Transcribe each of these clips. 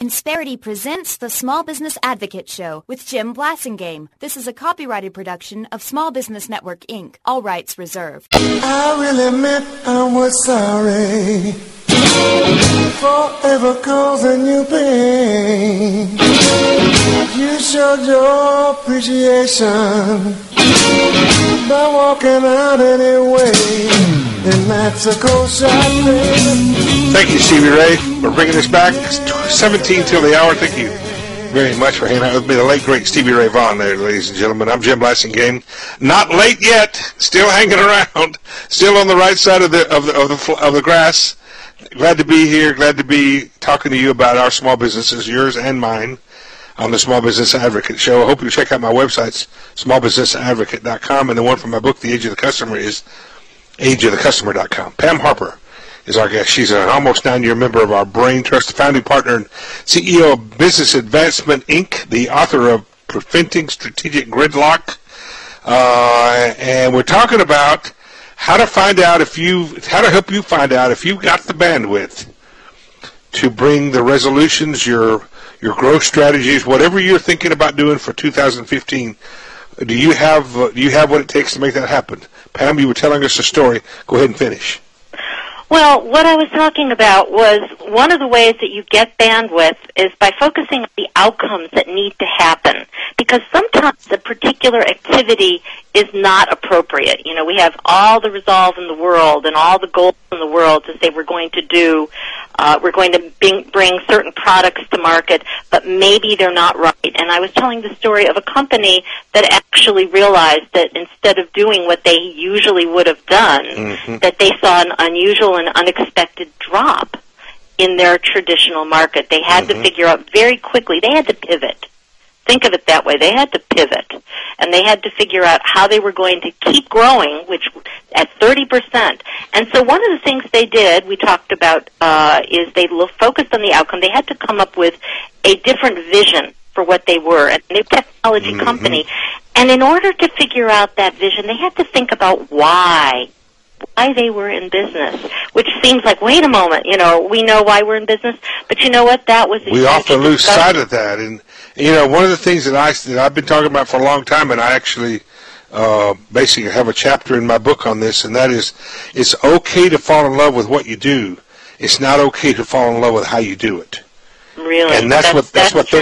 Insperity presents the Small Business Advocate Show with Jim Blasingame. This is a copyrighted production of Small Business Network, Inc. All rights reserved. I really meant I was sorry for ever causing you pain. You showed your appreciation by walking out anyway. And that's a cold shot, baby. Thank you, Stevie Ray, for bringing us back. It's 17 till the hour. Thank you very much for hanging out with me. The late, great Stevie Ray Vaughan there, ladies and gentlemen. I'm Jim Blasingame. Not late yet. Still hanging around. Still on the right side of the grass. Glad to be here. Glad to be talking to you about our small businesses, yours and mine, on the Small Business Advocate Show. I hope you check out my websites, smallbusinessadvocate.com, and the one from my book, The Age of the Customer, is ageofthecustomer.com. Pam Harper is our guest. She's an almost 9-year member of our Brain Trust, the founding partner and CEO of Business Advancement, Inc., the author of Preventing Strategic Gridlock. And we're talking about how to help you find out if you've got the bandwidth to bring the resolutions, your growth strategies, whatever you're thinking about doing for 2015. Do you have what it takes to make that happen? Pam, you were telling us a story. Go ahead and finish. Well, what I was talking about was one of the ways that you get bandwidth is by focusing on the outcomes that need to happen. Because sometimes a particular activity is not appropriate. You know, we have all the resolve in the world and all the goals in the world to say we're going to bring certain products to market, but maybe they're not right. And I was telling the story of a company that actually realized that instead of doing what they usually would have done, that they saw an unusual and unexpected drop in their traditional market. They had to figure out very quickly, they had to pivot. Think of it that way. They had to pivot, and they had to figure out how they were going to keep growing, which at 30%. And so one of the things they did, we talked about, is they focused on the outcome. They had to come up with a different vision for what they were, a new technology company. And in order to figure out that vision, they had to think about why they were in business, which seems like, wait a moment, you know, we know why we're in business, but you know what, that was we often lose sight of that. And you know, one of the things that I've been talking about for a long time, and I actually basically have a chapter in my book on this, and that is, it's okay to fall in love with what you do. It's not okay to fall in love with how you do it. Really, and that's what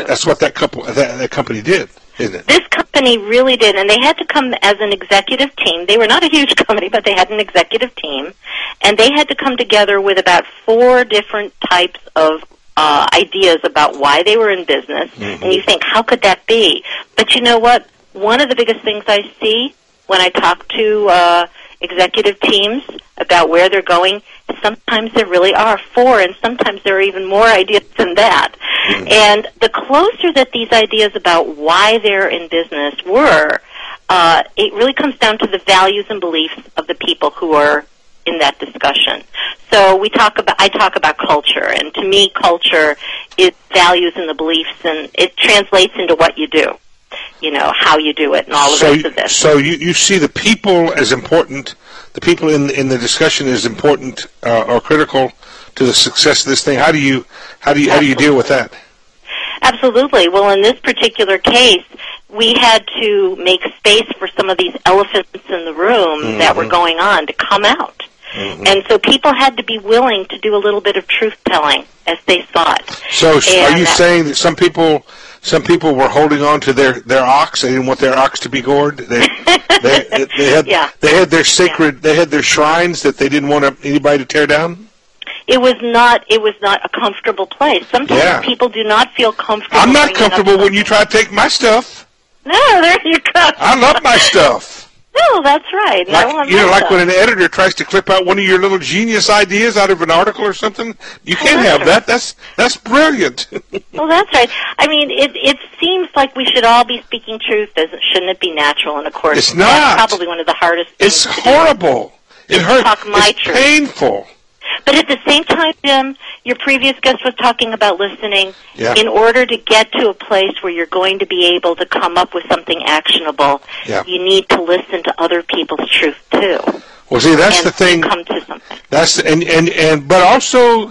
that company did, isn't it? This company really did, and they had to come as an executive team. They were not a huge company, but they had an executive team, and they had to come together with about 4 different types of ideas about why they were in business, and you think, how could that be? But you know what? One of the biggest things I see when I talk to executive teams about where they're going, sometimes there really are 4, and sometimes there are even more ideas than that. And the closer that these ideas about why they're in business were, it really comes down to the values and beliefs of the people who are in that discussion. So I talk about culture, and to me, culture is values and the beliefs, and it translates into what you do, you know, how you do it, and all the rest of this. So you see the people as important, the people in the discussion as important or critical to the success of this thing. How do you deal with that? Absolutely. Well, in this particular case, we had to make space for some of these elephants in the room that were going on to come out. And so people had to be willing to do a little bit of truth-telling as they saw it. So are you saying that some people were holding on to their ox? They didn't want their ox to be gored. They had their sacred, they had their shrines that they didn't want anybody to tear down? It was not a comfortable place. Sometimes people do not feel comfortable. I'm not comfortable when you try to take my stuff. No, there you go. I love my stuff. No, that's right. Like when an editor tries to clip out one of your little genius ideas out of an article or something, you can't have that. That's brilliant. Well, that's right. I mean, it seems like we should all be speaking truth, shouldn't it be natural? And of course, it's not. That's probably one of the hardest things. It's horrible. It hurts. It's painful. But at the same time, Jim, your previous guest was talking about listening. Yeah. In order to get to a place where you're going to be able to come up with something actionable, you need to listen to other people's truth too. Well, see, that's the thing. Come to something. But also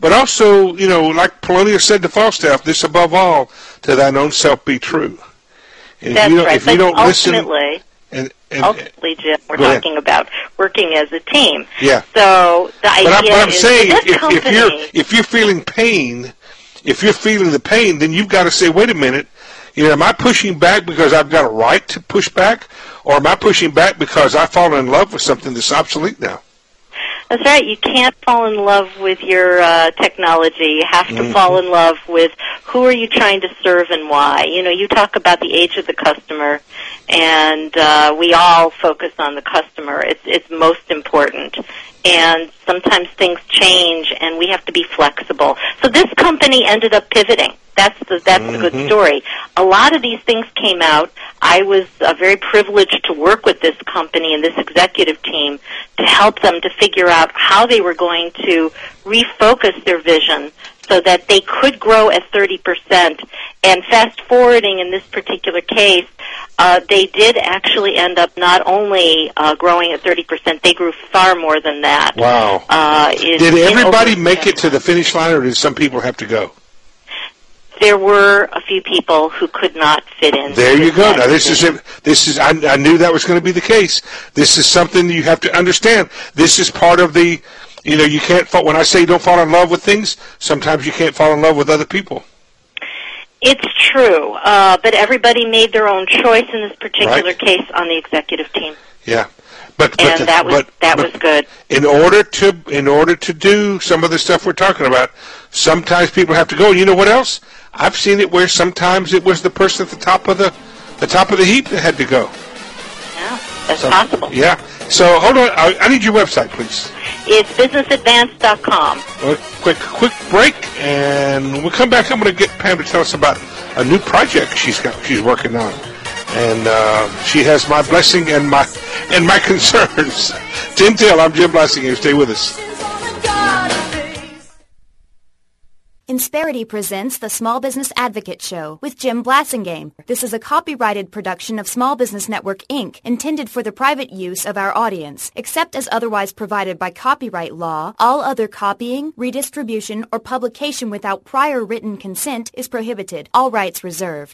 But also, like Polonius said to Falstaff, this above all, to thine own self be true. And That's right. If you don't ultimately, listen... ultimately, Jim, we're talking about working as a team. Yeah. So the idea but I'm is saying, this company... if you're feeling pain, if you're feeling the pain, then you've got to say, wait a minute, am I pushing back because I've got a right to push back, or am I pushing back because I've fallen in love with something that's obsolete now? That's right. You can't fall in love with your technology. You have to fall in love with who are you trying to serve and why. You talk about the age of the customer, and we all focus on the customer. It's most important. And sometimes things change, and we have to be flexible. So this company ended up pivoting. That's the good story. A lot of these things came out. I was very privileged to work with this company and this executive team to help them to figure out how they were going to refocus their vision so that they could grow at 30%. And fast forwarding in this particular case, they did actually end up not only growing at 30%, they grew far more than that. Wow. Did everybody make it to the finish line, or did some people have to go? There were a few people who could not fit in. There you go. Now this is. I knew that was going to be the case. This is something you have to understand. This is part of the. You can't fall. When I say don't fall in love with things, sometimes you can't fall in love with other people. It's true, but everybody made their own choice in this particular case on the executive team. Yeah, that was good. In order to do some of the stuff we're talking about, sometimes people have to go. And you know what else? I've seen it where sometimes it was the person at the top of the heap that had to go. Yeah, that's possible. Yeah. So hold on. I need your website, please. It's businessadvance.com. Well, quick break, and when we come back, I'm going to get Pam to tell us about a new project she's working on, and she has my blessing and my concerns. Tim Till, I'm Jim Blasingame. Stay with us. Insperity presents the Small Business Advocate Show with Jim Blasingame. This is a copyrighted production of Small Business Network, Inc., intended for the private use of our audience. Except as otherwise provided by copyright law, all other copying, redistribution, or publication without prior written consent is prohibited. All rights reserved.